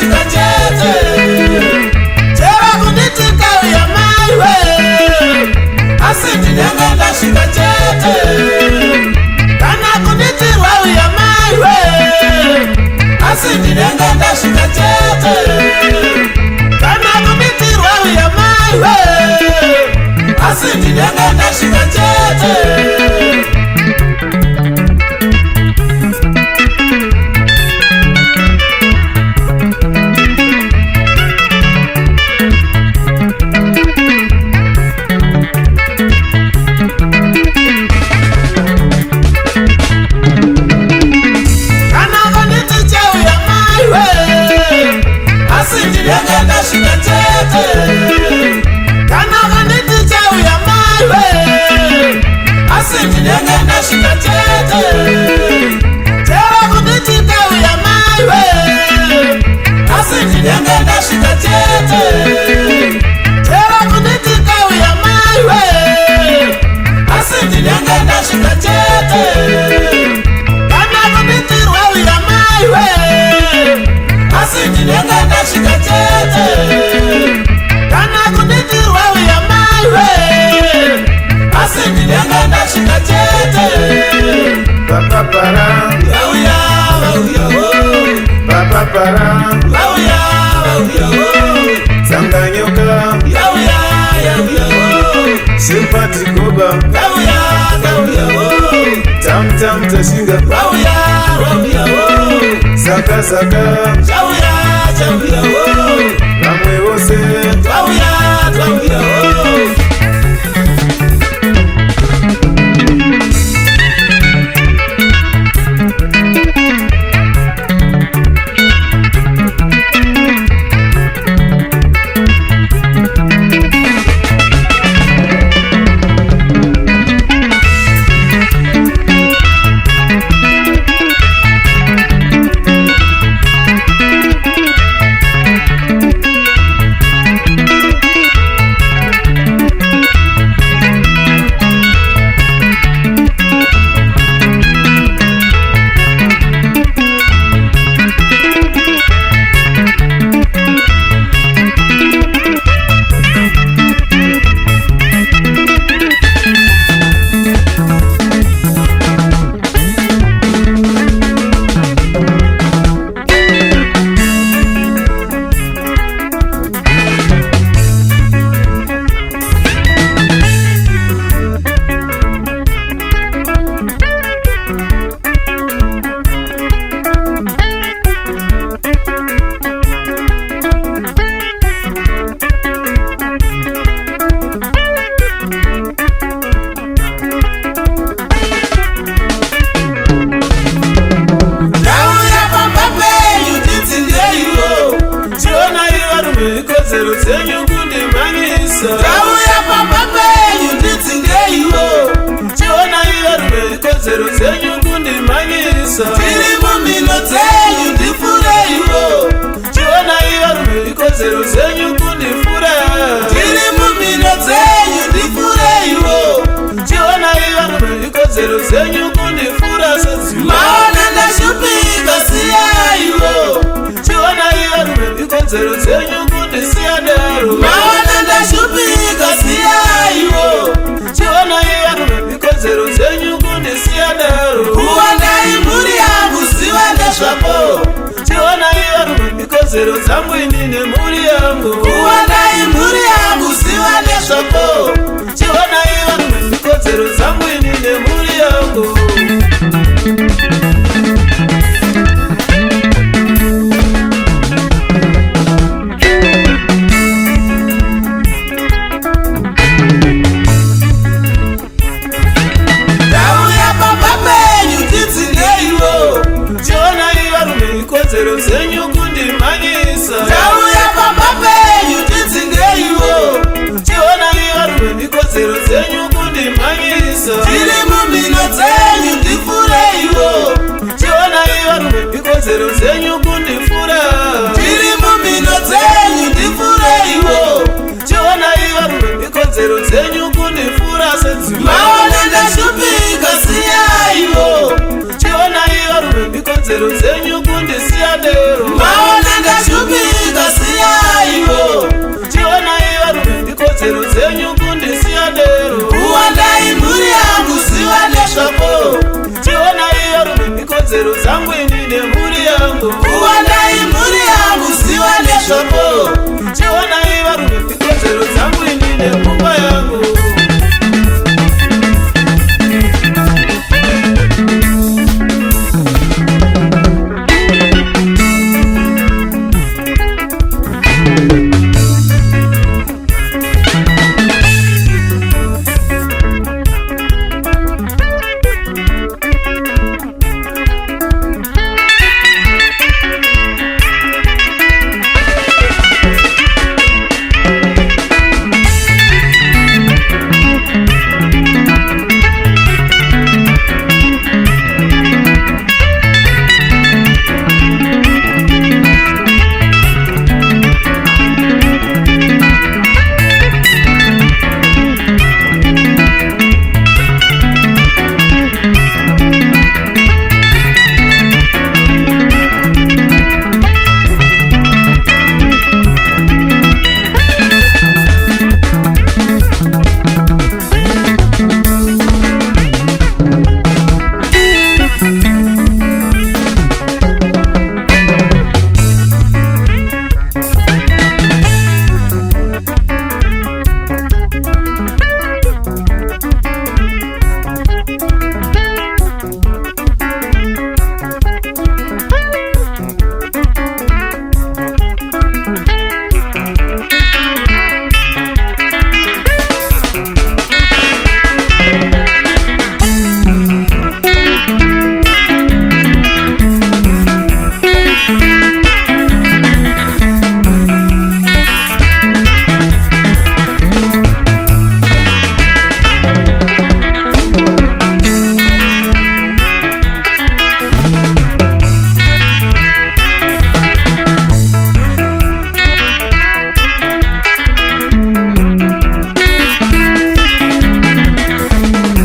ndasvika chete chera kunditika uya mai we asi ndinenge ndasvika chete kana kunditirwa uya mai we asi ndinenge ndasvika chete kana kunditirwa uya mai we asi ndinenge ndasvika chete. Simpatikoba tam tam tashinga saka saka ramwe wose zero zangu inine muri yangu kuwana imuri yangu siwane shako chiwana iwa niko zero zangu inine muri yangu zero zenyu kundi manyisa Tau ya pamba penyu titsingeyo Chiona iwarume niko zero zenyu kundi manyisa Tili mumino zenyu ndifureyo Chiona iwarume niko zero zenyu kundi fura Tili mumino zenyu ndifureyo Chiona iwarume niko zero zenyu kundi fura senzu Maona ndashupika siyayo Chiona iwarume niko zero ndikodzero dzenyu kundisiya dero. Maona ndashupika siyaivo, chionai varume ndikodzero dzenyu kundisiya dero. Uwandai mhuri yangu ziva nezvako, chionai varume ndikodzero dzangu ini.